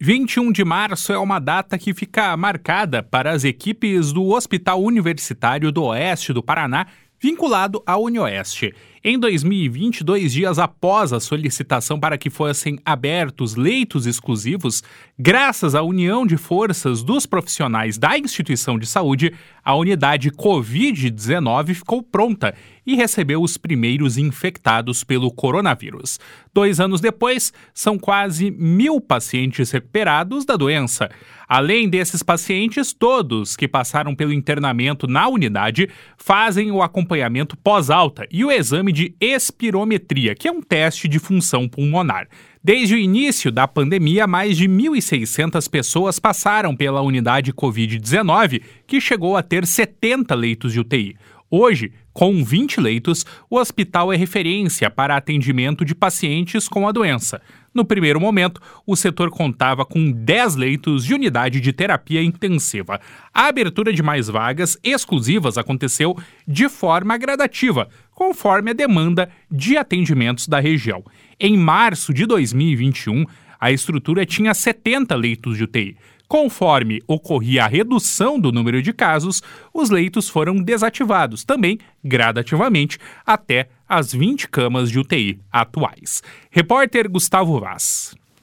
21 de março é uma data que fica marcada para as equipes do Hospital Universitário do Oeste do Paraná, vinculado à UniOeste. Em 2020, 2 dias após a solicitação para que fossem abertos leitos exclusivos, graças à união de forças dos profissionais da instituição de saúde, a unidade Covid-19 ficou pronta e recebeu os primeiros infectados pelo coronavírus. 2 anos depois, são quase 1.000 pacientes recuperados da doença. Além desses pacientes, todos que passaram pelo internamento na unidade fazem o acompanhamento pós-alta e o exame de espirometria, que é um teste de função pulmonar. Desde o início da pandemia, mais de 1.600 pessoas passaram pela unidade Covid-19, que chegou a ter 70 leitos de UTI. Hoje, com 20 leitos, o hospital é referência para atendimento de pacientes com a doença. No primeiro momento, o setor contava com 10 leitos de unidade de terapia intensiva. A abertura de mais vagas exclusivas aconteceu de forma gradativa, conforme a demanda de atendimentos da região. Em março de 2021, a estrutura tinha 70 leitos de UTI. Conforme ocorria a redução do número de casos, os leitos foram desativados, também gradativamente, até as 20 camas de UTI atuais. Repórter Gustavo Vaz.